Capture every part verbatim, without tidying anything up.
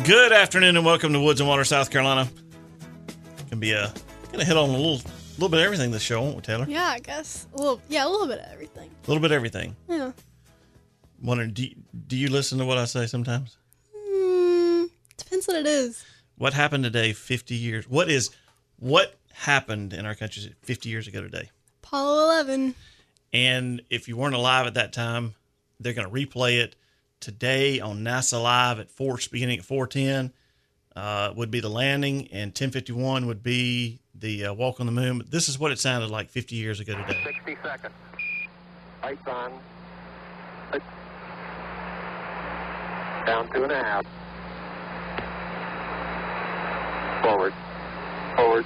Good afternoon and welcome to Woods and Water, South Carolina. Gonna be a gonna hit on a little little bit of everything this show, won't we, Taylor? Yeah, I guess. A little, yeah, a little bit of everything. A little bit of everything. Yeah. Wondering, do you, do you listen to what I say sometimes? Mm, depends what it is. What happened today fifty years? What is what happened in our country fifty years ago today? Apollo eleven. And if you weren't alive at that time, they're going to replay it today on NASA Live at four, beginning at four ten. Uh, would be the landing, and ten fifty-one would be the uh, walk on the moon. But this is what it sounded like fifty years ago today. sixty seconds. Lights on. Lights. Down two and a half. Forward. Forward.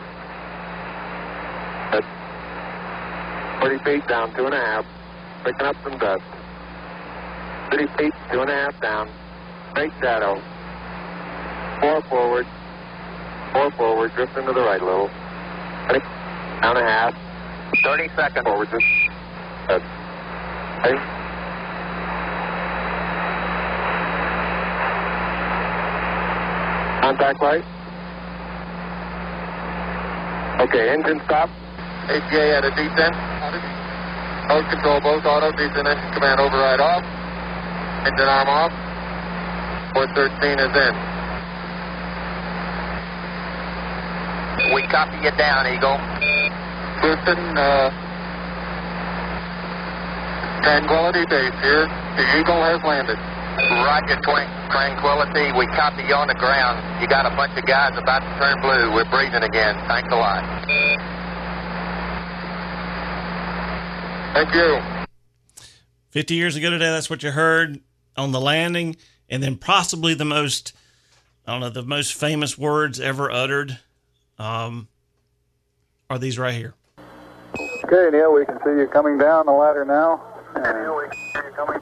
Good. forty feet down, two and a half. Picking up some dust. thirty feet, two and a half down. Straight shadow. Four forward. Four forward. Drifting to the right a little. Ready? Down a half. thirty seconds. Forward. Just. Good. Ready? Contact light. Okay, engine stop. A T A at a descent. Mode control, both auto, descent engine command override off. Engine arm off. four thirteen is in. We copy you down, Eagle. Houston, uh, Tranquility Base here. The Eagle has landed. Roger, Twin. Tranquility, we copy you on the ground. You got a bunch of guys about to turn blue. We're breathing again. Thanks a lot. Thank you. fifty years ago today, that's what you heard on the landing. And then possibly the most, I don't know, the most famous words ever uttered um, are these right here. Okay, Neil, we can see you coming down the ladder now. And Neil, we can see you coming.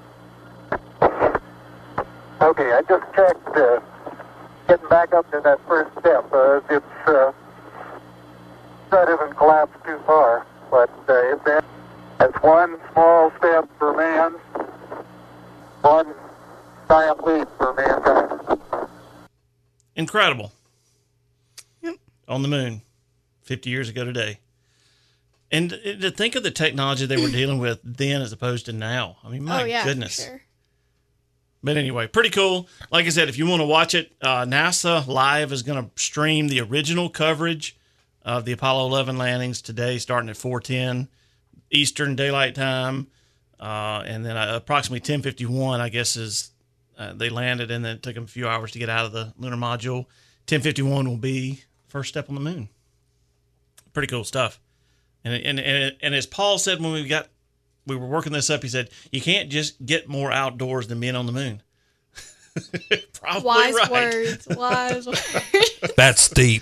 Okay, I just checked uh, getting back up to that first step. Uh, it's uh, that isn't collapsed too far, but uh, it's in. That's one small step for man, one giant leap for mankind. Incredible. Yep. On the moon, fifty years ago today. And to think of the technology they were dealing with then as opposed to now. I mean, my oh, yeah, goodness. For sure. But anyway, pretty cool. Like I said, if you want to watch it, uh, NASA Live is going to stream the original coverage of the Apollo eleven landings today, starting at four ten Eastern Daylight Time. Uh, and then uh, approximately ten fifty-one, I guess, is uh, they landed, and then it took them a few hours to get out of the lunar module. ten fifty-one will be first step on the moon. Pretty cool stuff. And and and, and as Paul said when we got we were working this up, he said, you can't just get more outdoors than being on the moon. Probably Wise right. words. Wise words. That's deep.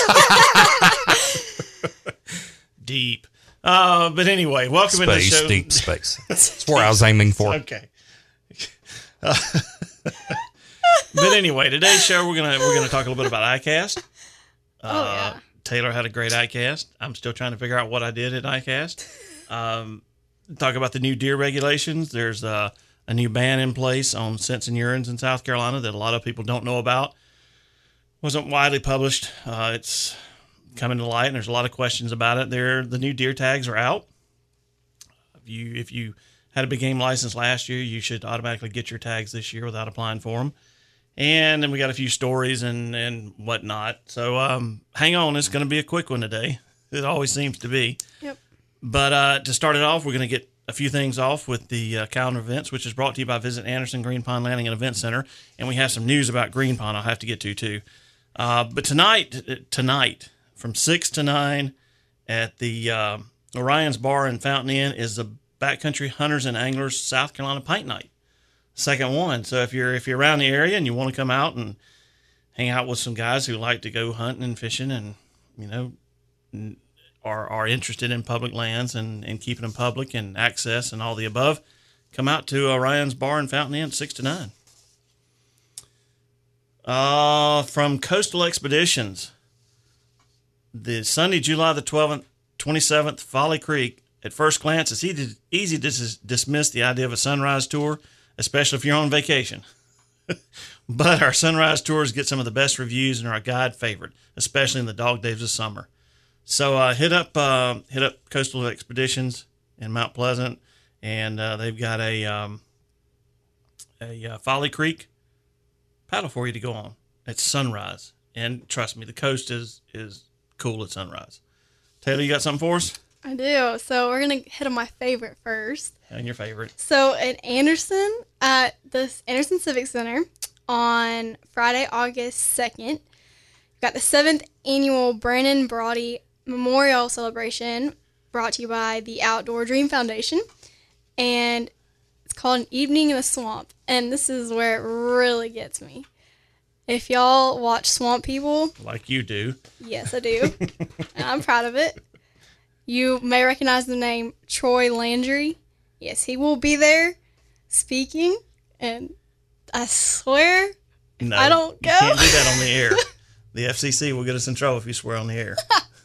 Deep. Uh, but anyway, welcome to the Space, show. deep space. That's where I was aiming for. Okay. Uh, but anyway, today's show we're gonna we're gonna talk a little bit about iCast. Uh, Oh, yeah. Taylor had a great iCast. I'm still trying to figure out what I did at iCast. Um, talk about the new deer regulations. There's uh, a new ban in place on scents and urines in South Carolina that a lot of people don't know about. Wasn't widely published. Uh, it's coming to light, and there's a lot of questions about it. There, the new deer tags are out. If you if you had a big game license last year, you should automatically get your tags this year without applying for them. And then we got a few stories and, and whatnot. So um, hang on. It's going to be a quick one today. It always seems to be. Yep. But uh, to start it off, we're going to get a few things off with the uh, calendar events, which is brought to you by Visit Anderson Green Pond Landing and Event Center. And we have some news about Green Pond I'll have to get to, too. Uh, but tonight, tonight, from six to nine at the uh, Orion's Bar and Fountain Inn is the Backcountry Hunters and Anglers South Carolina Pint Night. Second one. So if you're if you're around the area and you want to come out and hang out with some guys who like to go hunting and fishing and, you know, are are interested in public lands and, and keeping them public and access and all the above, come out to Orion's Bar and Fountain Inn six to nine. Uh, from Coastal Expeditions, the Sunday, July the twelfth, twenty-seventh, Folly Creek. At first glance, it's easy, easy to dis- dismiss the idea of a sunrise tour, especially if you're on vacation. But our sunrise tours get some of the best reviews and are a guide favorite, especially in the dog days of summer. So uh, hit up uh, hit up Coastal Expeditions in Mount Pleasant, and uh, they've got a um, a uh, Folly Creek paddle for you to go on at sunrise. And trust me, the coast is is cool at sunrise. Taylor, you got something for us? I do. So we're going to hit on my favorite first. And your favorite? So at Anderson, at the Anderson Civic Center on Friday, August second, we've got the seventh annual Brandon Brody Memorial Celebration brought to you by the Outdoor Dream Foundation. And it's called An Evening in the Swamp. And this is where it really gets me. If y'all watch Swamp People, Like you do. yes, I do. And I'm proud of it. You may recognize the name Troy Landry. Yes, he will be there speaking. And I swear, No, I don't you go. can't do that on the air. The F C C will get us in trouble if you swear on the air.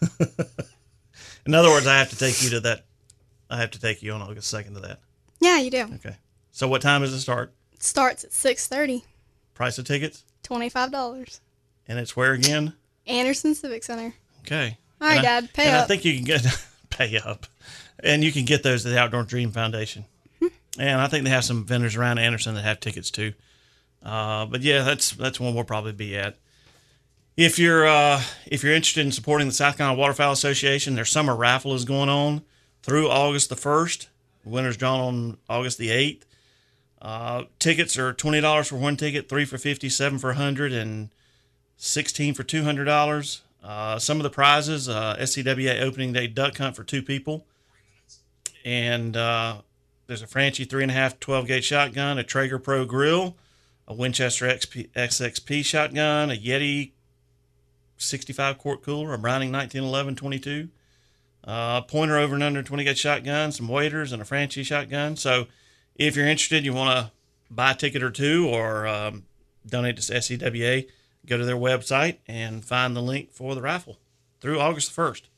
In other words, I have to take you to that. I have to take you on August second to that. yeah, you do. Okay. So what time does it start? It starts at six thirty, Price of tickets? twenty-five dollars. And it's where again? Anderson Civic Center. Okay. All right, And I- Dad, pay and up. I think you can get pay up, and you can get those at the Outdoor Dream Foundation. And I think they have some vendors around Anderson that have tickets too. Uh, but yeah, that's that's one we'll probably be at. If you're uh, if you're interested in supporting the South Carolina Waterfowl Association, their summer raffle is going on through August the first. The winner's drawn on August the eighth. Uh, tickets are twenty dollars for one ticket, three for fifty, seven for a hundred, and sixteen for two hundred dollars. Uh, some of the prizes: uh, S C W A opening day duck hunt for two people, and uh, there's a Franchi three and a half twelve gauge shotgun, a Traeger Pro grill, a Winchester X P, X X P shotgun, a Yeti sixty-five quart cooler, a Browning nineteen eleven twenty-two, uh, pointer over and under twenty gauge shotgun, some waders, and a Franchi shotgun. So if you're interested, you want to buy a ticket or two or um, donate to S C W A, go to their website and find the link for the raffle through August the first.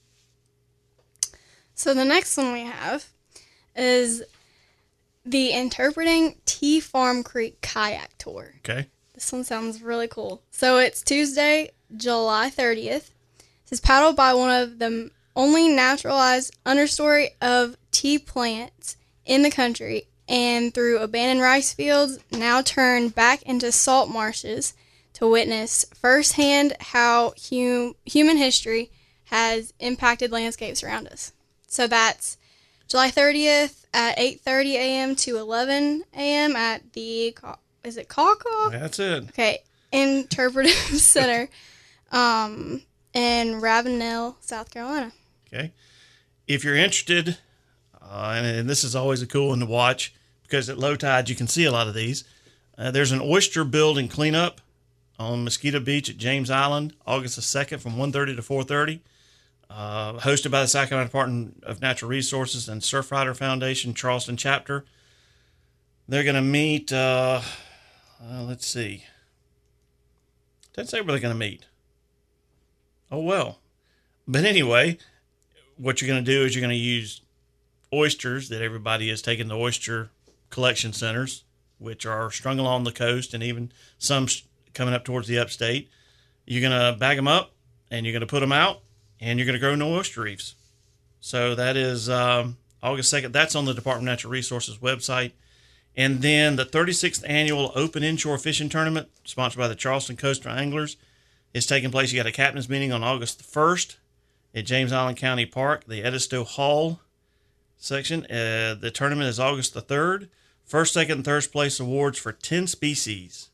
So the next one we have is the Interpreting T Farm Creek Kayak Tour. Okay. This one sounds really cool. So it's Tuesday, July thirtieth. This is paddled by one of the only naturalized understory of tea plants in the country and through abandoned rice fields now turned back into salt marshes to witness firsthand how hum- human history has impacted landscapes around us. So that's July thirtieth at eight thirty a.m. to eleven a.m. at the, is it Caw-Caw? That's it. Okay, Interpretive Center um, in Ravenel, South Carolina. Okay. If you're interested, uh, and, and this is always a cool one to watch because at low tide you can see a lot of these. Uh, there's an oyster building cleanup on Mosquito Beach at James Island, August the second from one thirty to four thirty. Uh, hosted by the South Carolina Department of Natural Resources and Surfrider Foundation Charleston chapter. They're going to meet, uh, uh, let's see. Doesn't say where they're going to meet. Oh, well. But anyway, what you're going to do is you're going to use oysters that everybody has taken to oyster collection centers, which are strung along the coast and even some coming up towards the upstate. You're going to bag them up and you're going to put them out and you're going to grow no oyster reefs. So that is um, August second. That's on the Department of Natural Resources website. And then the thirty-sixth Annual Open Inshore Fishing Tournament, sponsored by the Charleston Coastal Anglers, is taking place. You got a captain's meeting on August the first at James Island County Park, the Edisto Hall section. Uh, the tournament is August the third. First, second, and third place awards for ten species.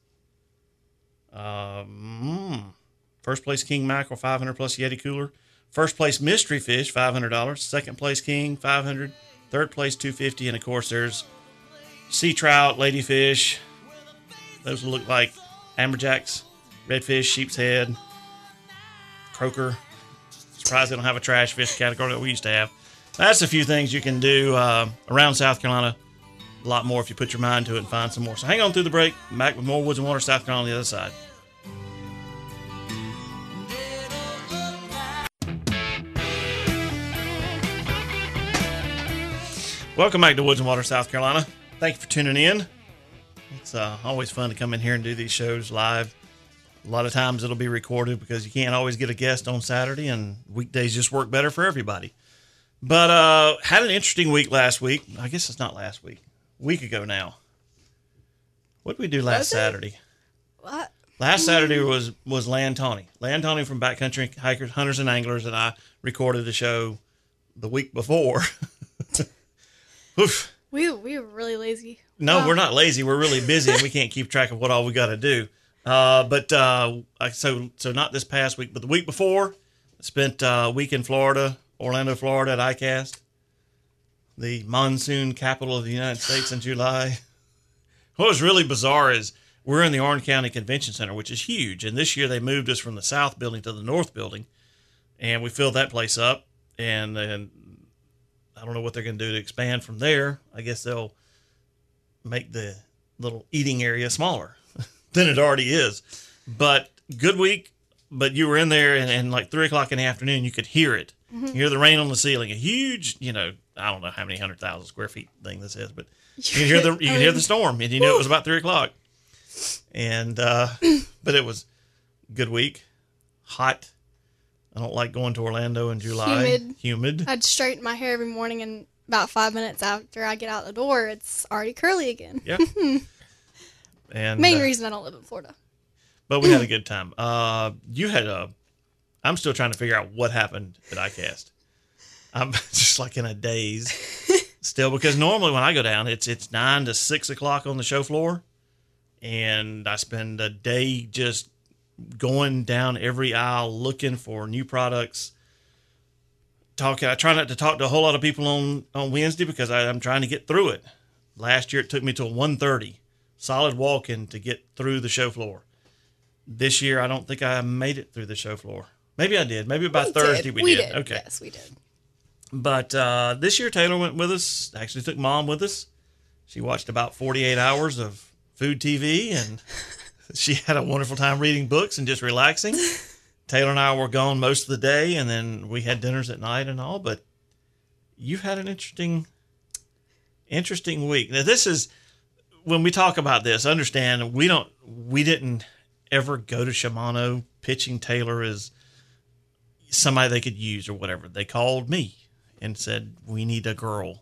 Um, first place King Mackerel, five hundred dollars plus Yeti Cooler. First place Mystery Fish, five hundred dollars. Second place King, five hundred dollars. Third place, two hundred fifty dollars. And, of course, there's sea trout, ladyfish. Those will look like amberjacks, redfish, sheep's head, croaker. Surprised they don't have a trash fish category that we used to have. That's a few things you can do uh, around South Carolina. A lot more if you put your mind to it and find some more. So hang on through the break. Back with more Woods and Water, South Carolina on the other side. Welcome back to Woods and Water, South Carolina. Thank you for tuning in. It's uh, always fun to come in here and do these shows live. A lot of times it'll be recorded because you can't always get a guest on Saturday, and weekdays just work better for everybody. But uh, had an interesting week last week. I guess it's not last week. A week ago now. What did we do last Was it? Saturday? What? Last Saturday was was Land Tawny. Land Tawny from Backcountry Hikers, Hunters, and Anglers, and I recorded the show the week before. Oof. We we were really lazy. No, Wow. we're not lazy. We're really busy, and we can't keep track of what all we got to do. Uh, but uh, I- so so not this past week, but the week before, I spent uh, a week in Florida, Orlando, Florida, at I CAST, the monsoon capital of the United States in July. What was really bizarre is we're in the Orange County Convention Center, which is huge, and this year they moved us from the south building to the north building, and we filled that place up, and then I don't know what they're going to do to expand from there. I guess they'll make the little eating area smaller than it already is. But good week. But you were in there, and, and like three o'clock in the afternoon, you could hear it. You hear the rain on the ceiling. A huge, you know, I don't know how many hundred thousand square feet thing this is, but you could hear the you could hear the storm, and you knew it was about three o'clock. And uh, but it was a good week, hot. I don't like going to Orlando in July. Humid. Humid. I'd straighten my hair every morning, and about five minutes after I get out the door, it's already curly again. Yep. And Main uh, reason I don't live in Florida. but we had a good time. Uh, you had a. I'm still trying to figure out what happened at I CAST. I'm just like in a daze still, because normally when I go down, it's it's nine to six o'clock on the show floor, and I spend a day just going down every aisle looking for new products. Talking, I try not to talk to a whole lot of people on, on Wednesday because I, I'm trying to get through it. Last year it took me till one thirty, solid walking to get through the show floor. This year I don't think I made it through the show floor. Maybe I did. Maybe by We Thursday did. we, we did. did. Okay. Yes, we did. But uh, this year Taylor went with us. Actually took Mom with us. She watched about forty-eight hours of food T V, and she had a wonderful time reading books and just relaxing. Taylor and I were gone most of the day, and then we had dinners at night and all. But you've had an interesting, interesting week. Now, this is when we talk about this. Understand we don't, we didn't ever go to Shimano pitching Taylor as somebody they could use or whatever. They called me and said we need a girl,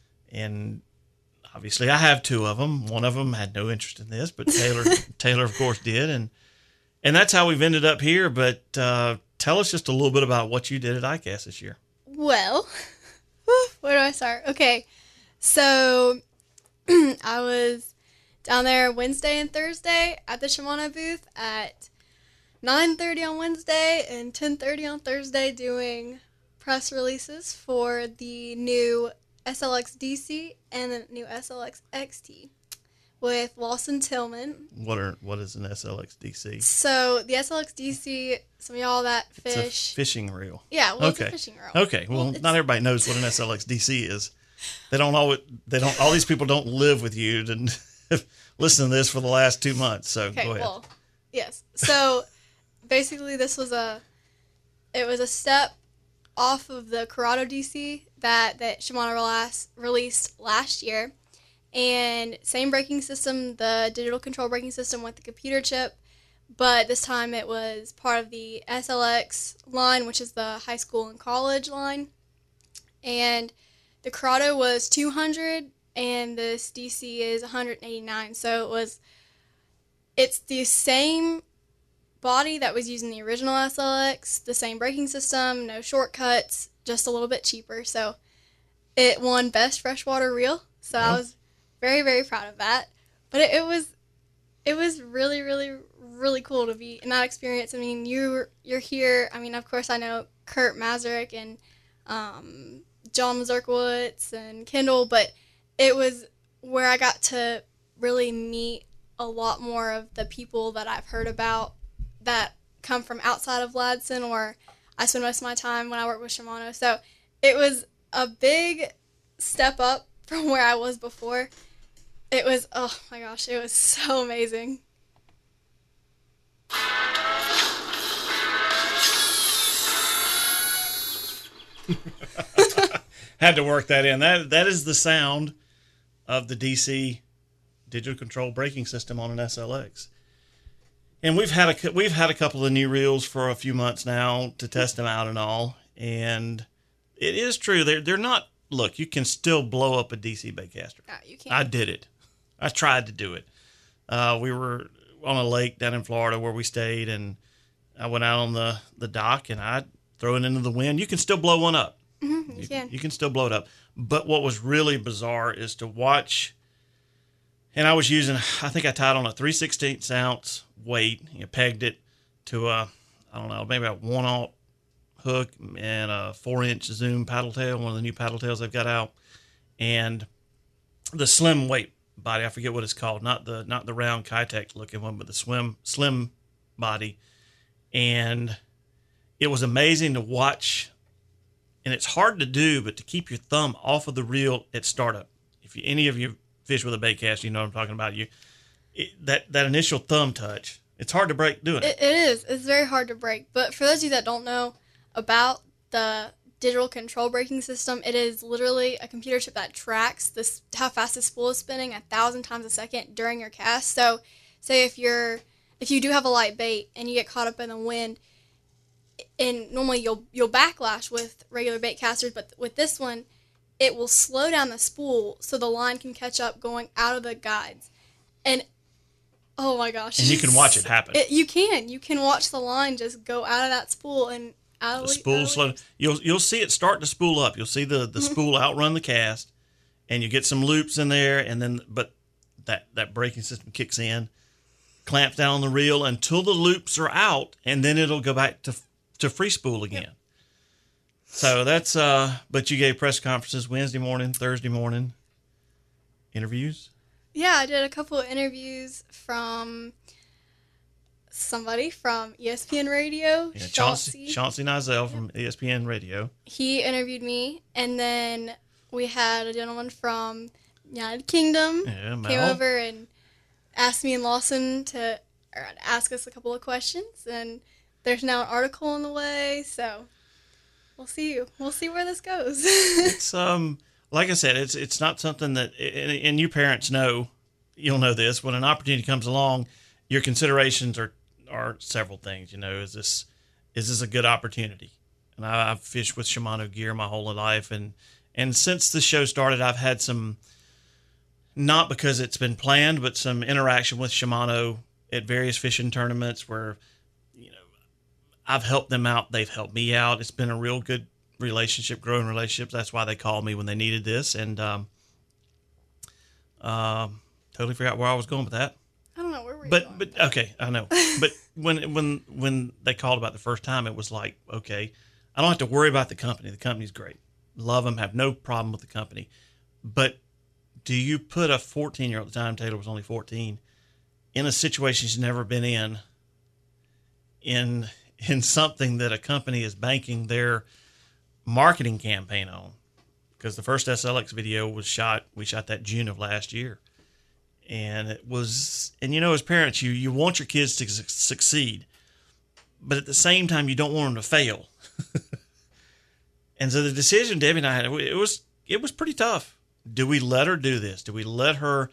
and obviously I have two of them. One of them had no interest in this, but Taylor, Taylor of course did, and. And that's how we've ended up here. But uh, tell us just a little bit about what you did at I CAST this year. Well, where do I start? Okay, so I was down there Wednesday and Thursday at the Shimano booth at nine thirty on Wednesday and ten thirty on Thursday doing press releases for the new S L X D C and the new S L X X T with Lawson Tillman. What are what is an S L X D C? So the S L X D C, some of y'all that It's a fish. fishing reel. Yeah, well, Okay. it's a fishing reel. Okay, well, it's- not everybody knows what an S L X D C is. They don't always. They don't. All these people don't live with you and listen to this for the last two months. So Okay, go ahead. well, yes. So basically, this was a, it was a step off of the Corrado D C that that Shimano relas- released last year, and same braking system, the digital control braking system with the computer chip, but this time it was part of the S L X line, which is the high school and college line, and the Corrado was two hundred, and this D C is one hundred eighty-nine. So it was. It's the same body that was used in the original S L X, the same braking system, no shortcuts, just a little bit cheaper. So it won Best Freshwater Reel. So I Yeah. was very, very proud of that. But it, it was it was really, really, really cool to be in that experience. I mean, you're, you're here. I mean, of course, I know Kurt Mazurek and um, John Mazurkowitz and Kendall, but it was where I got to really meet a lot more of the people that I've heard about that come from outside of Ladson, or I spend most of my time when I work with Shimano. So it was a big step up from where I was before. It was, oh my gosh, it was so amazing. Had to work that in. That that is the sound of the D C digital control braking system on an S L X. And we've had a we've had a couple of new reels for a few months now to test them out and all. And it is true, they're they're not. Look, you can still blow up a D C baitcaster. Ah, you can't. I did it. I tried to do it. Uh, we were on a lake down in Florida where we stayed, and I went out on the, the dock and I throw it into the wind. You can still blow one up. Mm-hmm, you, you can. You can still blow it up. But what was really bizarre is to watch. And I was using, I think I tied on a three sixteenths ounce weight, you know, pegged it to a, I don't know, maybe a one aught hook and a four inch zoom paddle tail, one of the new paddle tails they've got out, and the slim weight body. I forget what it's called, not the not the round Kitech looking one, but the swim slim body. And it was amazing to watch. And it's hard to do, but to keep your thumb off of the reel at startup. If you, any of you fish with a bait cast, you know what I'm talking about. You it, that that initial thumb touch, it's hard to break doing it. It, it is. It's very hard to break. But for those of you that don't know about the digital control braking system, it is literally a computer chip that tracks this how fast the spool is spinning a thousand times a second during your cast. So, say if you're if you do have a light bait and you get caught up in the wind, and normally you'll you'll backlash with regular bait casters, but with this one, it will slow down the spool so the line can catch up going out of the guides. And oh my gosh. And you can watch it happen. It, you can. You can watch the line just go out of that spool and out of The the spool slow. You'll you'll see it start to spool up. You'll see the, the spool outrun the cast, and you get some loops in there, and then but that, that braking system kicks in, clamps down on the reel until the loops are out, and then it'll go back to to free spool again. Yep. So that's uh but you gave press conferences Wednesday morning, Thursday morning, interviews? Yeah, I did a couple of interviews from somebody from E S P N Radio, Yeah, Chauncey. Chauncey Nizel from E S P N Radio. He interviewed me, and then we had a gentleman from United Kingdom Yeah, Mel. came over and asked me and Lawson to or ask us a couple of questions, and there's now an article on the way, so we'll see. We'll see where this goes. It's um like I said, it's it's not something that, and, and you parents know, you'll know this, when an opportunity comes along, your considerations are are several things. You know, is this is this a good opportunity? And I, I've fished with Shimano gear my whole life, and and since the show started, I've had some, not because it's been planned, but some interaction with Shimano at various fishing tournaments where, you know, I've helped them out. They've helped me out. It's been a real good relationship, growing relationships. That's why they called me when they needed this. And um, um, totally forgot where I was going with that. I don't know where we're But but okay, I know. But when when when they called about the first time, it was like, okay, I don't have to worry about the company. The company's great. Love them. Have no problem with the company. But do you put a fourteen-year-old, at the time Taylor was only fourteen, in a situation she's never been in, in in something that a company is banking their marketing campaign on? Because the first S L X video was shot, we shot that June of last year. And it was, and you know, as parents, you, you want your kids to su- succeed, but at the same time, you don't want them to fail. And so the decision Debbie and I had, it was, it was pretty tough. Do we let her do this? Do we let her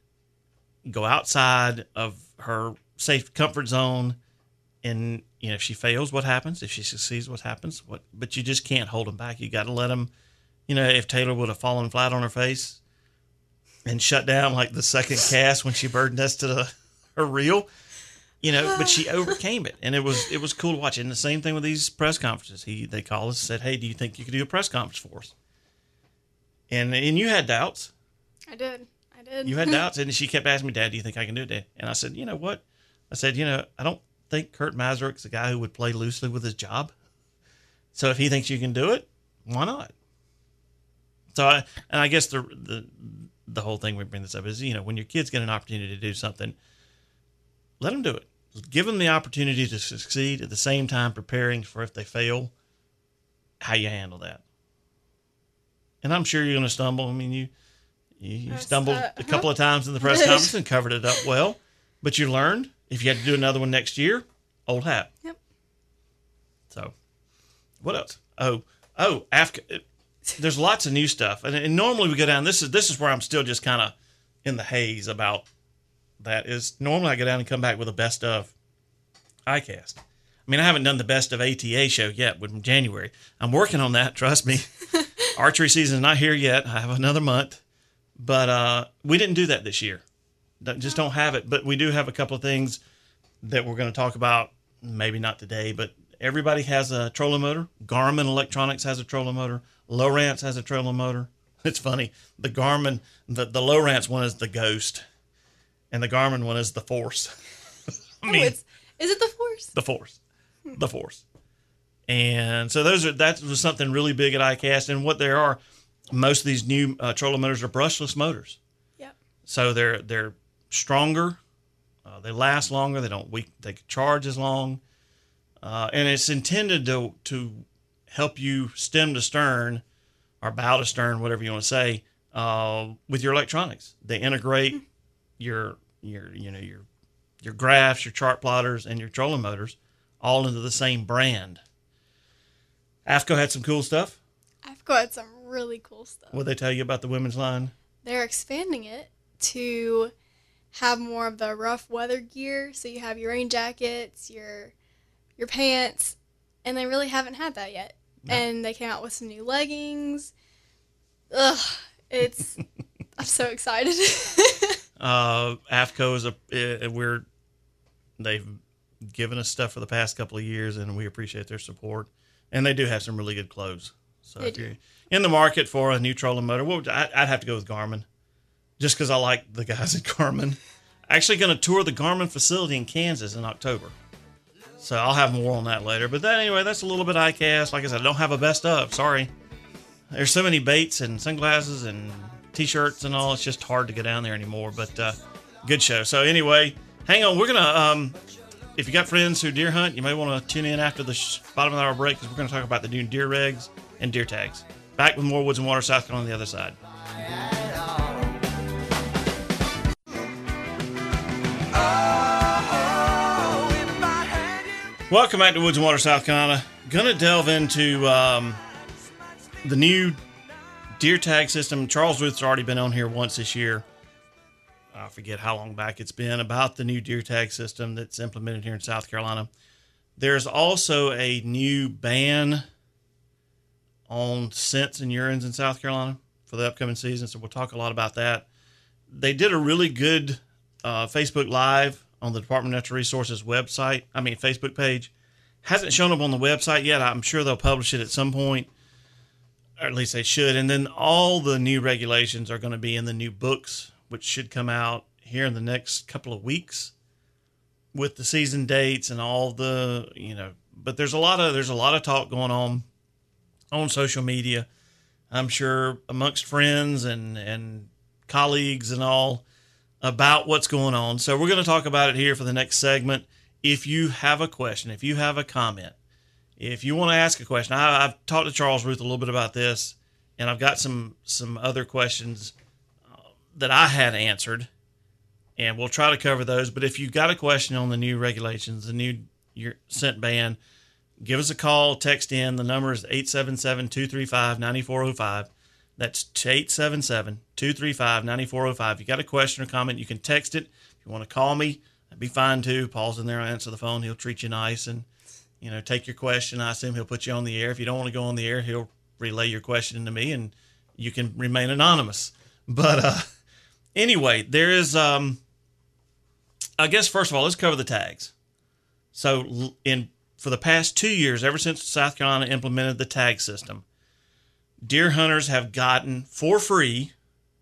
go outside of her safe comfort zone? And, you know, if she fails, what happens? If she succeeds, what happens? What? But you just can't hold them back. You got to let them, you know, if Taylor would have fallen flat on her face and shut down like the second cast when she bird nested a, her reel, you know, but she overcame it. And it was, it was cool to watch. And the same thing with these press conferences. He, they called us and said, hey, do you think you could do a press conference for us? And, and you had doubts. I did. I did. You had doubts. And she kept asking me, Dad, do you think I can do it, Dad? And I said, you know what? I said, you know, I don't think Kurt Mazurk's a guy who would play loosely with his job. So if he thinks you can do it, why not? So I, and I guess the, the, the whole thing we bring this up is, you know, when your kids get an opportunity to do something, let them do it. Give them the opportunity to succeed, at the same time preparing for if they fail, how you handle that. And I'm sure you're going to stumble. I mean, you, you, you stumbled uh, a couple of times in the press conference and covered it up well, but you learned. If you had to do another one next year, old hat. Yep. So what else? Oh, oh, after, there's lots of new stuff. And, and normally we go down, this is, this is where I'm still just kind of in the haze about that is normally I go down and come back with a best of iCast. I mean, I haven't done the best of A T A show yet with January. I'm working on that, trust me. Archery season's not here yet. I have another month. But uh, we didn't do that this year. Just don't have it. But we do have a couple of things that we're going to talk about. Maybe not today, but everybody has a trolling motor. Garmin Electronics has a trolling motor. Lowrance has a trolling motor. It's funny. The Garmin, the, the Lowrance one is the Ghost, and the Garmin one is the Force. I Oh, mean, it's, is it the Force? the Force. The Force. And so those are that was something really big at iCast. And what there are, most of these new uh, trolling motors are brushless motors. Yep. So they're they're stronger. Uh, they last longer. They don't weak. They can charge as long. Uh, and it's intended to to help you stem to stern, or bow to stern, whatever you want to say, uh, with your electronics. They integrate your your you know your your graphs, your chart plotters, and your trolling motors all into the same brand. AFCO had some cool stuff. AFCO had some really cool stuff. What did they tell you about the women's line? They're expanding it to have more of the rough weather gear. So you have your rain jackets, your your pants, and they really haven't had that yet. No. And they came out with some new leggings. Ugh, it's I'm so excited. Uh, AFCO is a uh, we're they've given us stuff for the past couple of years, and we appreciate their support. And they do have some really good clothes. So They if do. you're in the market for a new trolling motor, well, I, I'd have to go with Garmin, just because I like the guys at Garmin. Actually, going to tour the Garmin facility in Kansas in October, so I'll have more on that later. But that anyway, that's a little bit iCast. Like I said, I don't have a best of. Sorry, there's so many baits and sunglasses and T-shirts and all. It's just hard to get down there anymore. But uh, good show. So anyway, hang on. We're gonna. Um, if you got friends who deer hunt, you may want to tune in after the sh- bottom of the hour break, because we're going to talk about the new deer regs and deer tags. Back with more Woods and Water South Carolina on the other side. Welcome back to Woods and Water South Carolina. Gonna delve into um, the new deer tag system. Charles Ruth's already been on here once this year. I forget how long back it's been, about the new deer tag system that's implemented here in South Carolina. There's also a new ban on scents and urines in South Carolina for the upcoming season, so we'll talk a lot about that. They did a really good uh, Facebook Live on the Department of Natural Resources website, I mean Facebook page. Hasn't shown up on the website yet. I'm sure they'll publish it at some point, or at least they should. And then all the new regulations are going to be in the new books, which should come out here in the next couple of weeks, with the season dates and all the, you know, but there's a lot of, there's a lot of talk going on on social media, I'm sure amongst friends and, and colleagues and all, about what's going on. So we're going to talk about it here for the next segment. If you have a question, if you have a comment, if you want to ask a question, I, I've talked to Charles Ruth a little bit about this, and I've got some, some other questions that I had answered, and we'll try to cover those. But if you've got a question on the new regulations, the new your scent ban, give us a call, text in. The number is eight seven seven, two three five, nine four zero five. That's eight seven seven, two three five, nine four zero five. If you got a question or comment, you can text it. If you want to call me, that'd be fine too. Paul's in there, I'll answer the phone. He'll treat you nice and, you know, take your question. I assume he'll put you on the air. If you don't want to go on the air, he'll relay your question to me, and you can remain anonymous. But, uh, anyway, there is, um, I guess, first of all, let's cover the tags. So in for the past two years, ever since South Carolina implemented the tag system, deer hunters have gotten for free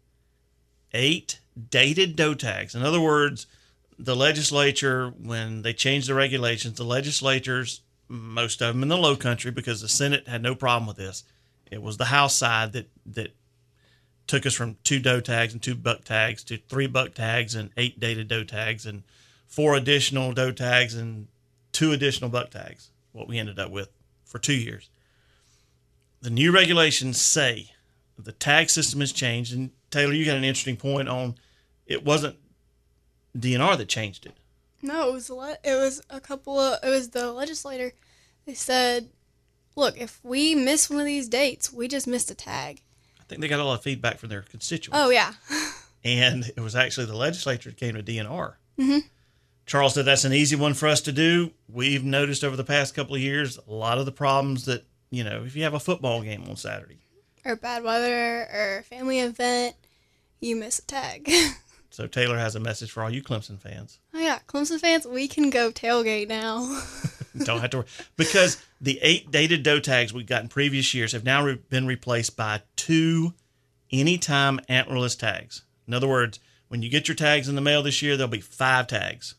eight dated doe tags. In other words, the legislature, when they changed the regulations, the legislatures, most of them in the low country, because the Senate had no problem with this. It was the House side that, that took us from two doe tags and two buck tags to three buck tags and eight dated doe tags and four additional doe tags and two additional buck tags, what we ended up with for two years. The new regulations say the tag system has changed. And Taylor, you got an interesting point on, it wasn't D N R that changed it. No, it was a le- it was a couple of it was the legislator. They said, "Look, if we miss one of these dates, we just missed a tag." I think they got a lot of feedback from their constituents. Oh yeah. And it was actually the legislature that came to D N R. Mm-hmm. Charles said that's an easy one for us to do. We've noticed over the past couple of years a lot of the problems that, you know, if you have a football game on Saturday. Or bad weather, or family event, you miss a tag. So Taylor has a message for all you Clemson fans. Oh yeah, Clemson fans, we can go tailgate now. Don't have to worry. Because the eight dated doe tags we got in previous years have now re- been replaced by two anytime antlerless tags. In other words, when you get your tags in the mail this year, there'll be five tags.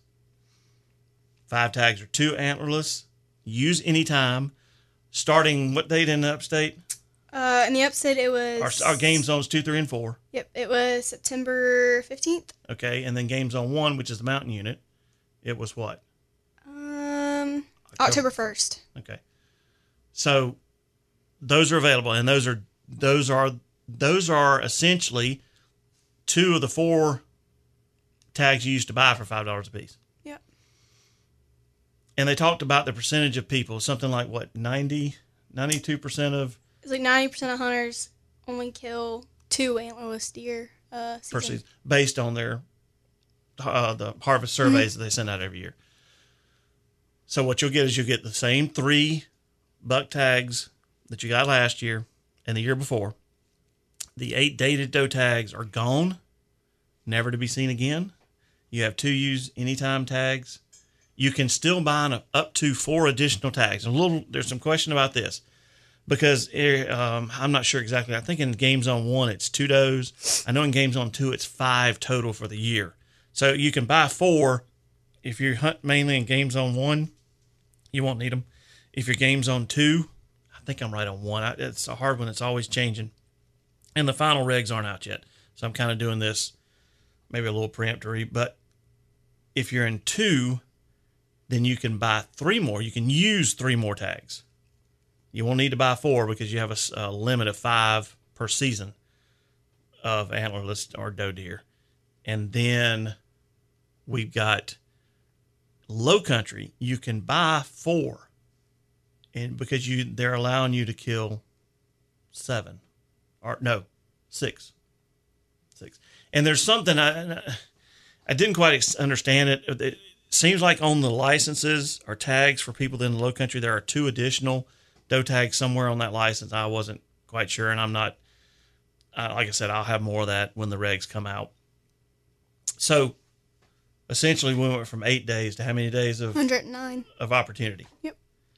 Five tags are two antlerless. Use anytime. Starting what date in the upstate? Uh, in the upstate, it was... Our, our game zones two, three, and four. Yep, it was September fifteenth. Okay, and then game zone one, which is the mountain unit, it was what? Um, October first. Okay. So those are available, and those are those are those are essentially two of the four tags you used to buy for five dollars a piece. Yep. And they talked about the percentage of people, something like what, ninety, ninety-two percent of It's like ninety percent of hunters only kill two antlerless deer uh, season. per season, based on their uh, the harvest surveys mm-hmm. that they send out every year. So what you'll get is you'll get the same three buck tags that you got last year and the year before. The eight dated doe tags are gone, never to be seen again. You have two use anytime tags. You can still buy an, up to four additional tags. A little, there's some question about this because um, I'm not sure exactly. I think in Game Zone one it's two does. I know in Game Zone two it's five total for the year. So you can buy four. If you hunt mainly in Game Zone one, you won't need them. If you're Game Zone two, I think I'm right on one. I, it's a hard one. It's always changing. And the final regs aren't out yet. So I'm kind of doing this maybe a little preemptory. But if you're in two, then you can buy three more. You can use three more tags. You won't need to buy four because you have a, a limit of five per season of antlerless or doe deer. And then we've got low country. You can buy four, and because you they're allowing you to kill seven, or no, six, six. And there's something I I didn't quite understand it. It seems like on the licenses or tags for people in the low country, there are two additional doe tags somewhere on that license. I wasn't quite sure, and I'm not. Uh, like I said, I'll have more of that when the regs come out. So, essentially, we went from eight days to how many days of one hundred nine of opportunity? Yep.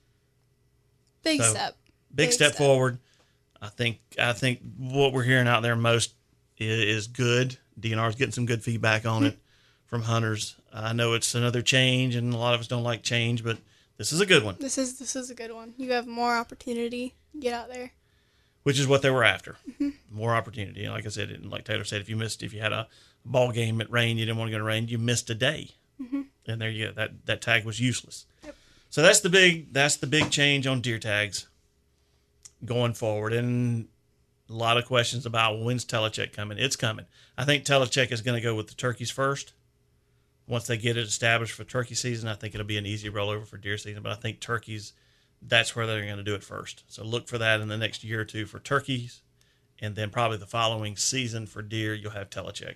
Big so, step. Big, Big step, step forward. I think. I think what we're hearing out there most is, is good. D N R is getting some good feedback on mm-hmm. it from hunters. I know it's another change, and a lot of us don't like change, but this is a good one. This is this is a good one. You have more opportunity. Get out there. Which is what they were after. Mm-hmm. More opportunity. And like I said, and like Taylor said, if you missed, if you had a ball game at rain, you didn't want to go to rain, you missed a day. Mm-hmm. And there you go. That, that tag was useless. Yep. So that's the big, that's the big change on deer tags going forward. And a lot of questions about when's Telecheck coming. It's coming. I think Telecheck is going to go with the turkeys first. Once they get it established for turkey season, I think it'll be an easy rollover for deer season. But I think turkeys, that's where they're going to do it first. So look for that in the next year or two for turkeys. And then probably the following season for deer, you'll have Telecheck.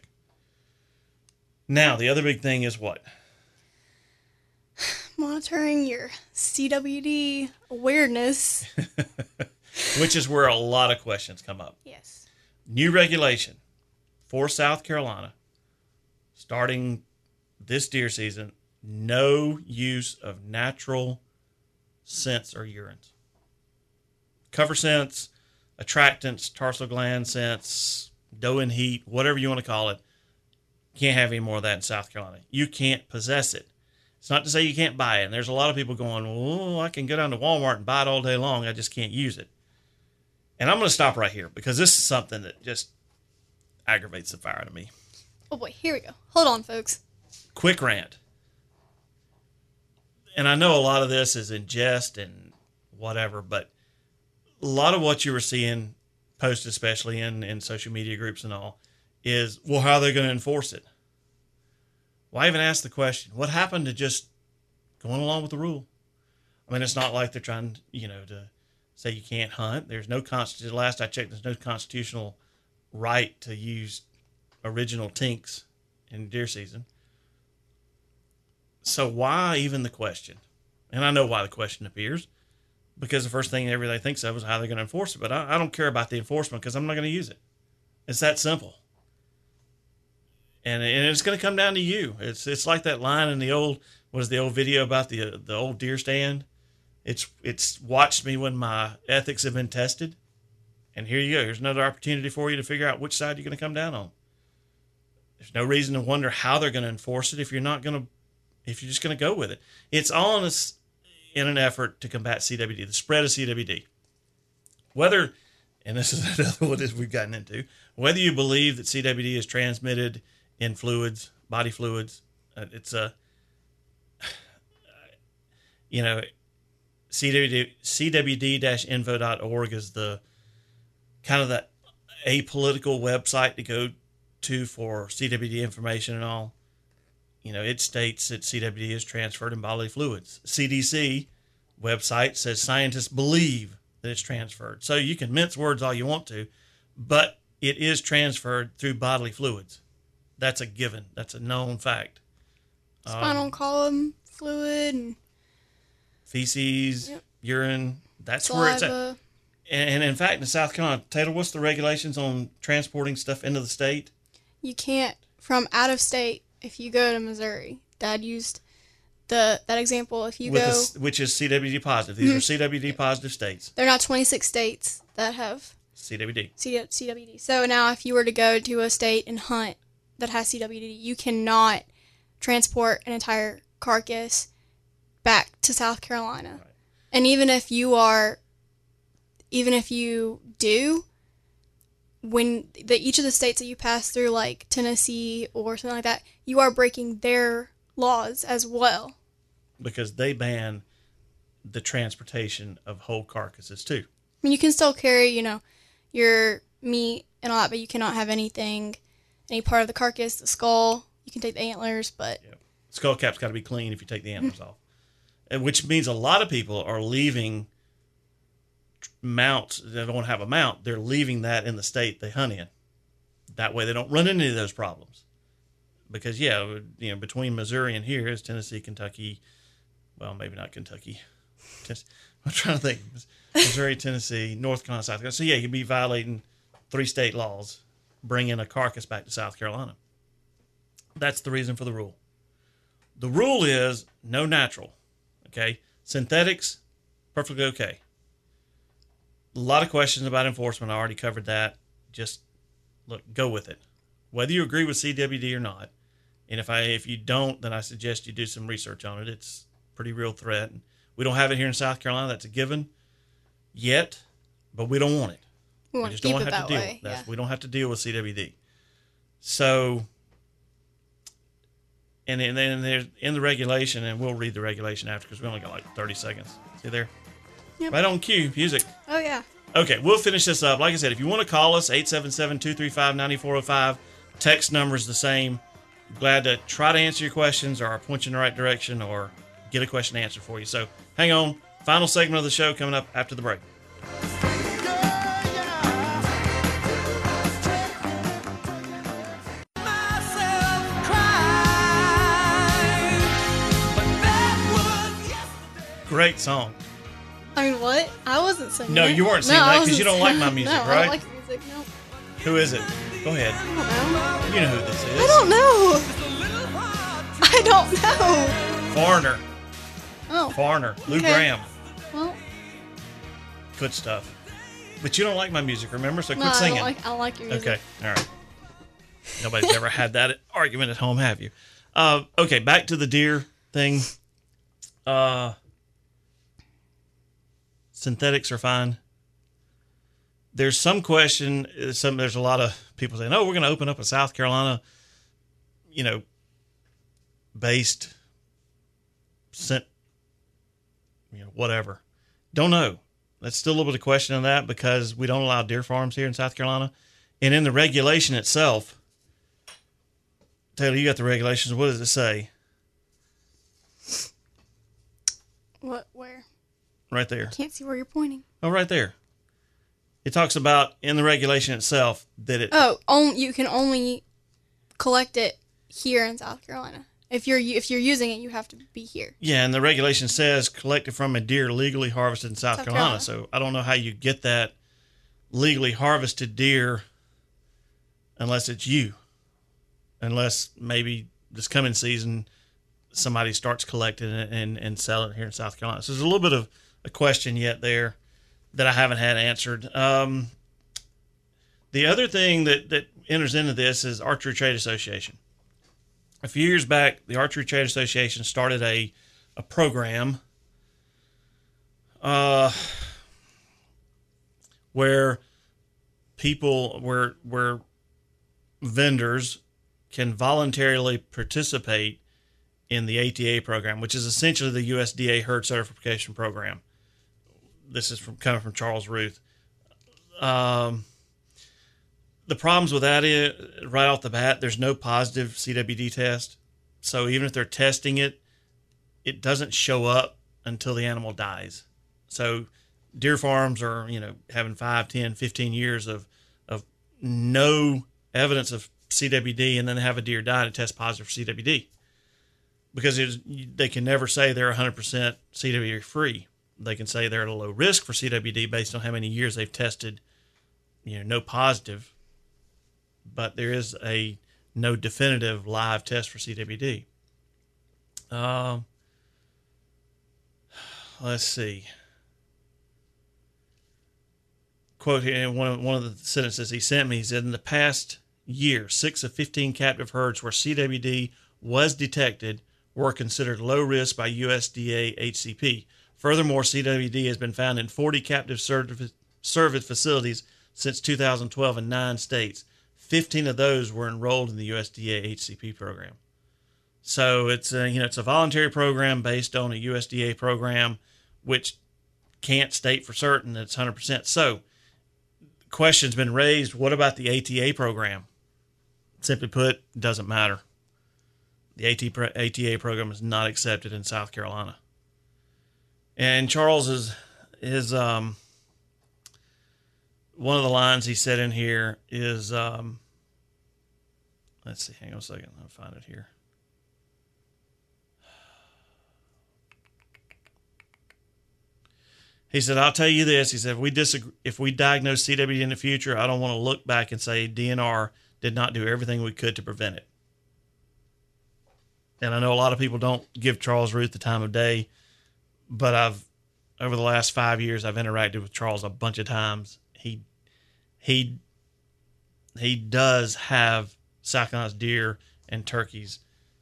Now, the other big thing is what? Monitoring your C W D awareness. Which is where a lot of questions come up. Yes. New regulation for South Carolina, starting this deer season, no use of natural scents or urines. Cover scents, attractants, tarsal gland scents, doe in heat, whatever you want to call it. Can't have any more of that in South Carolina. You can't possess it. It's not to say you can't buy it. And there's a lot of people going, oh, I can go down to Walmart and buy it all day long. I just can't use it. And I'm going to stop right here because this is something that just aggravates the fire to me. Oh boy, here we go. Hold on, folks. Quick rant. And I know a lot of this is in jest and whatever, but a lot of what you were seeing posted, especially in, in social media groups and all, is, well, how are they going to enforce it? Well, I even asked the question, what happened to just going along with the rule? I mean, it's not like they're trying, you know, to say you can't hunt. There's no constitutional, last I checked, there's no constitutional right to use original tinks in deer season. So why even the question? And I know why the question appears, because the first thing everybody thinks of is how they're going to enforce it. But I, I don't care about the enforcement because I'm not going to use it. It's that simple. And, and it's going to come down to you. It's it's like that line in the old, what is the old video about the the old deer stand? It's it's watched me when my ethics have been tested. And here you go. Here's another opportunity for you to figure out which side you're going to come down on. There's no reason to wonder how they're going to enforce it if you're not going to, if you're just going to go with it. It's all in, a, in an effort to combat C W D, the spread of C W D. Whether, and this is another one that we've gotten into, whether you believe that C W D is transmitted in fluids, body fluids, uh, it's a, you know, C W D, C W D info dot org is the kind of the apolitical website to go to for C W D information and all. You know, it states that C W D is transferred in bodily fluids. C D C website says scientists believe that it's transferred. So you can mince words all you want to, but it is transferred through bodily fluids. That's a given. That's a known fact. Spinal Um, column fluid and feces, Yep. urine, that's saliva. where it's at. And, and in fact, in South Carolina, Taylor, what's the regulations on transporting stuff into the state? You can't, from out of state, if you go to Missouri. Dad used the that example. If you With go, a s- which is C W D positive. These are C W D positive states. there are now twenty-six states that have C W D. C- CWD. So now if you were to go to a state and hunt that has C W D, you cannot transport an entire carcass back to South Carolina. Right. And even if you are, even if you do, when the each of the states that you pass through, like Tennessee or something like that, you are breaking their laws as well. Because they ban the transportation of whole carcasses too. I mean, you can still carry, you know, your meat and all that, but you cannot have anything, any part of the carcass, the skull. You can take the antlers, but Yep. Skull cap's got to be clean if you take the antlers off. And which means a lot of people are leaving mounts. They don't have a mount. They're leaving that in the state they hunt in. That way they don't run into those problems. Because, yeah, you know, between Missouri and here is Tennessee, Kentucky. Well, maybe not Kentucky. Tennessee. I'm trying to think. Missouri, Tennessee, North Carolina, South Carolina. So, yeah, you'd be violating three state laws, bringing a carcass back to South Carolina. That's the reason for the rule. The rule is no natural. Okay? Synthetics, perfectly okay. A lot of questions about enforcement. I already covered that. Just, look, go with it. Whether you agree with C W D or not, and if I if you don't, then I suggest you do some research on it. It's a pretty real threat. We don't have it here in South Carolina. That's a given yet, but we don't want it. we We want just to keep don't it have that to deal. way. That's, Yeah. We don't have to deal with C W D. So, and then, then there's in the regulation, and we'll read the regulation after because we only got like thirty seconds. See there? Yep. Right on cue, music. Oh, yeah. Okay, we'll finish this up. Like I said, if you want to call us, eight seven seven, two three five, nine four zero five. Text number is the same. Glad to try to answer your questions or point you in the right direction or get a question answered for you. So hang on. Final segment of the show coming up after the break. Great song. I mean, what? I wasn't singing No, it. you weren't singing No, that I 'cause you don't like wasn't- my music, no, I right? don't like music, no. Who is it? Go ahead. I don't know. You know who this I is. don't know. I don't know. Foreigner. Oh, Foreigner. Lou Okay. Graham. well, Good stuff. But you don't like my music, remember? So quit no, I singing. don't like, I don't like your music. Okay, all right. Nobody's ever had that argument at home, have you? Uh, okay, back to the deer thing. Uh, synthetics are fine. There's some question. Some there's a lot of people saying, "Oh, we're going to open up a South Carolina, you know, based, scent, you know, whatever." Don't know. That's still a little bit of question on that because we don't allow deer farms here in South Carolina. And in the regulation itself, Taylor, you got the regulations. What does it say? What? Where? Right there. Can't see where you're pointing. Oh, right there. It talks about in the regulation itself that it Oh, on, you can only collect it here in South Carolina. If you're if you're using it, you have to be here. Yeah, and the regulation says collected from a deer legally harvested in South, South Carolina. Carolina. So I don't know how you get that legally harvested deer unless it's you. Unless maybe this coming season somebody starts collecting it and, and selling it here in South Carolina. So there's a little bit of a question yet there that I haven't had answered. Um, the other thing that, that enters into this is Archery Trade Association. A few years back, the Archery Trade Association started a a program uh, where people, where where vendors can voluntarily participate in the A T A program, which is essentially the U S D A herd certification program. This is from coming from Charles Ruth. Um, The problems with that is, right off the bat, there's no positive C W D test. So even if they're testing it, it doesn't show up until the animal dies. So deer farms are, you know, having five, ten, fifteen years of, of no evidence of C W D, and then they have a deer die and test positive for C W D. Because it is, they can never say they're one hundred percent C W D free. They can say they're at a low risk for C W D based on how many years they've tested, you know, no positive. But there is a no definitive live test for C W D. Um, let's see. Quote here in one of, one of the sentences he sent me. He said, in the past year, six of fifteen captive herds where C W D was detected were considered low risk by U S D A H C P. Furthermore, C W D has been found in forty captive service facilities since two thousand twelve in nine states. fifteen of those were enrolled in the U S D A H C P program. So it's a, you know, it's a voluntary program based on a U S D A program, which can't state for certain that it's one hundred percent. So the question's been raised, what about the A T A program? Simply put, it doesn't matter. The A T A program is not accepted in South Carolina. And Charles is, is um, one of the lines he said in here is, um, let's see, hang on a second, I'll find it here. He said, I'll tell you this. He said, if we disagree, if we diagnose C W D in the future, I don't want to look back and say D N R did not do everything we could to prevent it. And I know a lot of people don't give Charles Ruth the time of day, but I've, over the last five years, I've interacted with Charles a bunch of times. He, he, he does have South Carolina's deer and turkeys.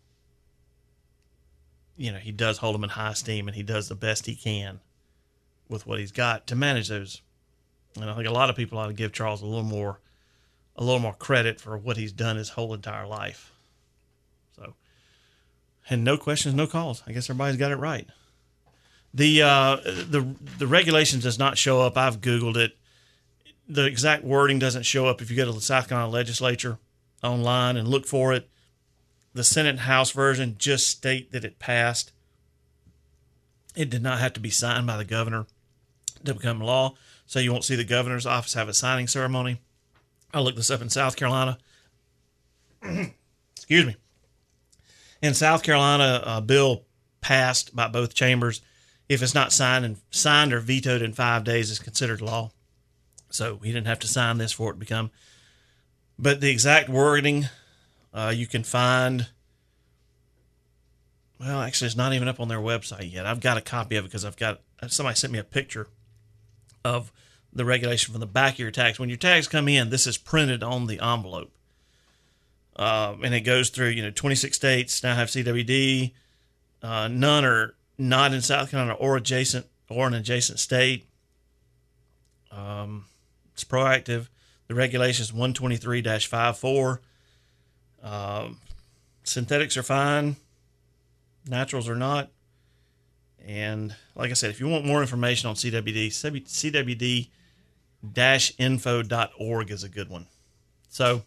You know, he does hold them in high esteem, and he does the best he can with what he's got to manage those. And I think a lot of people ought to give Charles a little more, a little more credit for what he's done his whole entire life. So, and no questions, no calls. I guess everybody's got it right. The uh, the the regulations does not show up. I've Googled it. The exact wording doesn't show up if you go to the South Carolina legislature online and look for it. The Senate and House version just state that it passed. It did not have to be signed by the governor to become law, so you won't see the governor's office have a signing ceremony. I looked this up in South Carolina. Excuse me. In South Carolina, a bill passed by both chambers. If it's not signed and signed or vetoed in five days, it's considered law. So he didn't have to sign this for it to become. But the exact wording uh, you can find. Well, actually, it's not even up on their website yet. I've got a copy of it because I've got somebody sent me a picture of the regulation from the back of your tags. When your tags come in, this is printed on the envelope. Uh, and it goes through, you know, twenty-six states now have C W D. Uh, none are not in South Carolina or adjacent or an adjacent state. Um, it's proactive. The regulation is one twenty-three dash fifty-four. Um, synthetics are fine. Naturals are not. And like I said, if you want more information on C W D, C W D dash info dot org is a good one. So,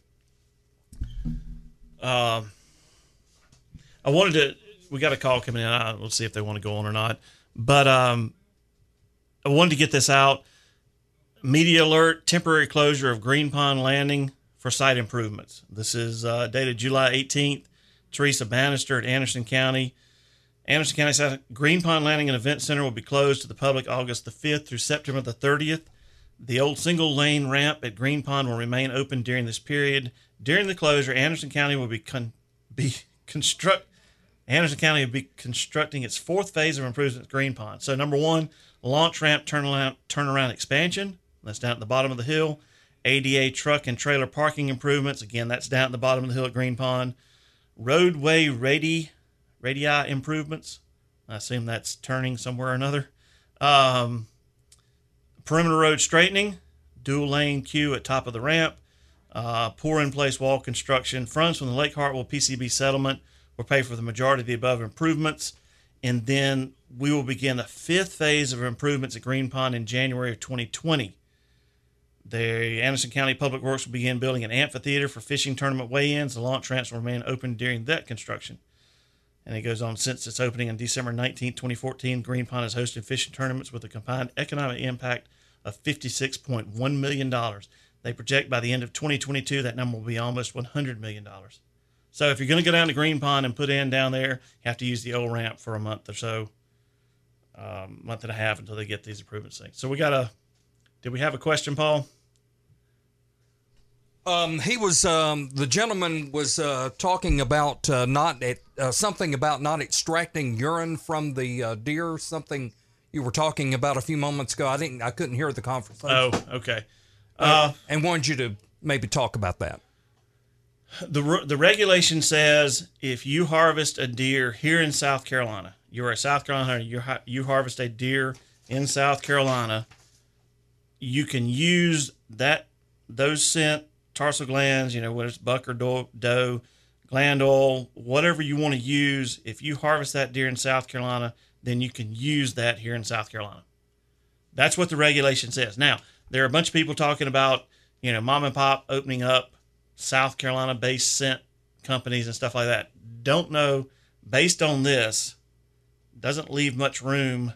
uh, I wanted to, we got a call coming in. I, we'll see if they want to go on or not. But um, I wanted to get this out. Media alert, temporary closure of Green Pond Landing for for site improvements. This is uh, dated July eighteenth. Teresa Bannister at Anderson County. Anderson County South Green Pond Landing and Event Center will be closed to the public August the fifth through September the thirtieth. The old single lane ramp at Green Pond will remain open during this period. During the closure, Anderson County will be con- be construct Anderson County will be constructing its fourth phase of improvements at Green Pond. So number one, launch ramp turnaround turnaround expansion. That's down at the bottom of the hill. A D A truck and trailer parking improvements. Again, that's down at the bottom of the hill at Green Pond. Roadway radi radii improvements. I assume that's turning somewhere or another. Um, perimeter road straightening. Dual lane queue at top of the ramp. Uh, pour in place wall construction. Funds from the Lake Hartwell P C B settlement will pay for the majority of the above improvements. And then we will begin the fifth phase of improvements at Green Pond in January of twenty twenty. The Anderson County Public Works will begin building an amphitheater for fishing tournament weigh-ins. The launch ramps will remain open during that construction. And it goes on, since its opening on December nineteenth, twenty fourteen, Green Pond has hosted fishing tournaments with a combined economic impact of fifty-six point one million dollars. They project by the end of twenty twenty-two that number will be almost one hundred million dollars. So if you're going to go down to Green Pond and put in down there, you have to use the old ramp for a month or so, um, month and a half until they get these improvements things. So we got a, did we have a question, Paul? Um, he was, um, the gentleman was uh, talking about uh, not uh, something about not extracting urine from the uh, deer. Something you were talking about a few moments ago. I didn't, I couldn't hear the conversation. Oh, okay. Uh, Uh, and wanted you to maybe talk about that. The the regulation says if you harvest a deer here in South Carolina, you're a South Carolina, you you harvest a deer in South Carolina, you can use that those scent tarsal glands, you know, whether it's buck or doe, doe, gland oil, whatever you want to use. If you harvest that deer in South Carolina, then you can use that here in South Carolina. That's what the regulation says. Now, there are a bunch of people talking about, you know, mom and pop opening up South Carolina-based scent companies and stuff like that. Don't know. Based on this, doesn't leave much room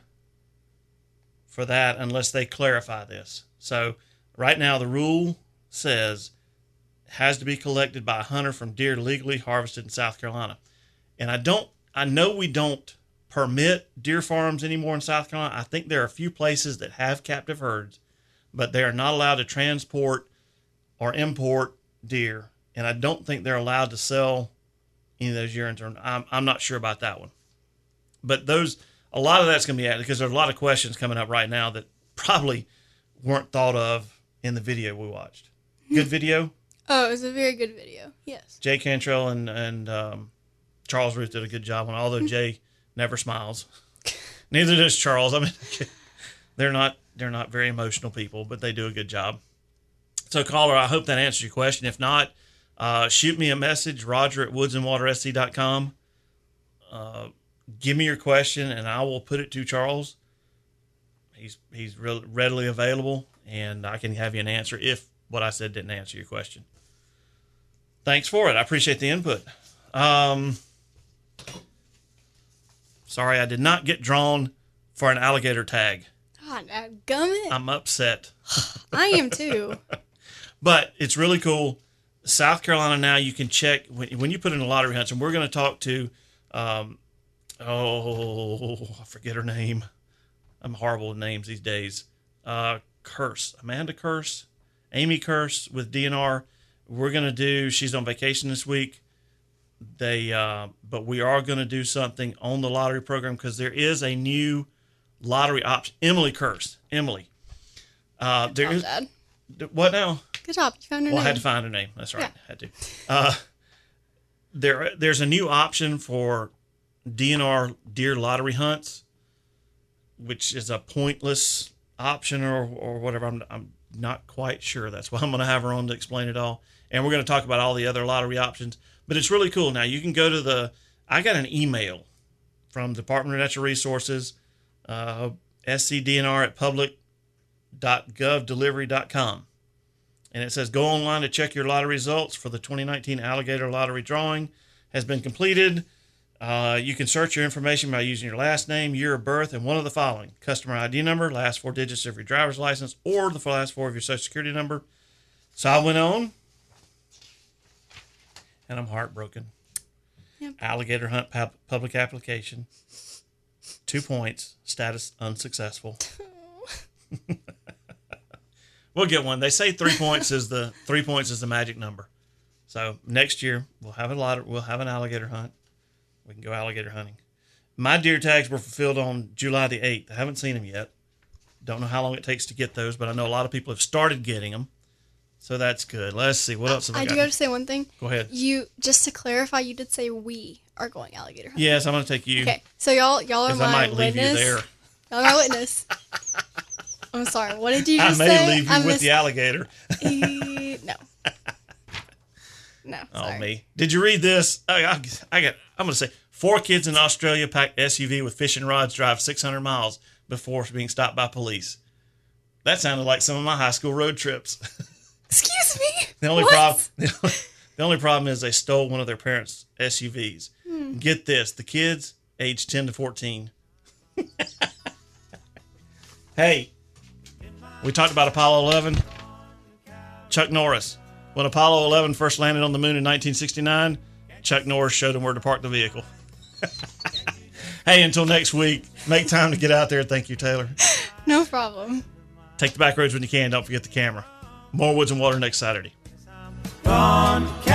for that unless they clarify this. So right now the rule says it has to be collected by a hunter from deer legally harvested in South Carolina. And I don't, I know we don't permit deer farms anymore in South Carolina. I think there are a few places that have captive herds, but they are not allowed to transport or import deer, and I don't think they're allowed to sell any of those urines. Or I'm I'm not sure about that one, but those a lot of that's going to be added because there's a lot of questions coming up right now that probably weren't thought of in the video we watched. Good video. Oh, it was a very good video. Yes. Jay Cantrell and and um, Charles Ruth did a good job on. Although Jay never smiles, neither does Charles. I mean, they're not they're not very emotional people, but they do a good job. So, caller, I hope that answers your question. If not, uh, shoot me a message, Roger at woods and water s c dot com. Uh, give me your question, and I will put it to Charles. He's he's re- readily available, and I can have you an answer if what I said didn't answer your question. Thanks for it. I appreciate the input. Um, sorry, I did not get drawn for an alligator tag. God, gummit. I'm upset. I am too. But it's really cool. South Carolina now, you can check when, when you put in a lottery hunts, and we're going to talk to, um, oh, I forget her name. I'm horrible with names these days. Uh, Curse, Amanda Curse, Amy Curse with D N R. We're going to do, she's on vacation this week. They, uh, but we are going to do something on the lottery program because there is a new lottery option. Emily Curse, Emily. Uh, Good there job, is, Dad. what now? Good job. You found her Well, name. I had to find her name. That's right. Yeah. Had to. Uh, there, there's a new option for D N R deer lottery hunts, which is a pointless option or or whatever. I'm I'm not quite sure. That's why I'm going to have her on to explain it all. And we're going to talk about all the other lottery options. But it's really cool. Now you can go to the. I got an email from Department of Natural Resources, uh, S C D N R at public dot gov delivery dot com. And it says, go online to check your lottery results for the twenty nineteen alligator lottery drawing has been completed. Uh, you can search your information by using your last name, year of birth, and one of the following: customer I D number, last four digits of your driver's license, or the last four of your social security number. So I went on, and I'm heartbroken. Yep. Alligator hunt pub- public application. Two points. Status unsuccessful. We'll get one. They say three points is the three points is the magic number. So next year we'll have a lot of, we'll have an alligator hunt. We can go alligator hunting. My deer tags were fulfilled on July the eighth. I haven't seen them yet. Don't know how long it takes to get those, but I know a lot of people have started getting them. So that's good. Let's see. What else have I, I got? do have to say one thing. Go ahead. You, just to clarify, you did say we are going alligator hunting. Yes, I'm going to take you. Okay, so y'all y'all are 'cause my I might leave witness. you there. Y'all are my witness. I'm sorry. What did you I just may say? leave you I with missed- the alligator. Eh, no. No. Sorry. Oh, me. Did you read this? I, I, I got. I'm going to say four kids in Australia packed S U V with fishing rods drive six hundred miles before being stopped by police. That sounded like some of my high school road trips. Excuse me. The only What? problem, the only, the only problem is they stole one of their parents' S U Vs. Hmm. Get this: the kids aged ten to fourteen. Hey, we talked about Apollo eleven. Chuck Norris. When Apollo eleven first landed on the moon in nineteen sixty-nine, Chuck Norris showed them where to park the vehicle. Hey, until next week, make time to get out there. Thank you, Taylor. No problem. Take the back roads when you can. Don't forget the camera. More Woods and Water next Saturday. Gone.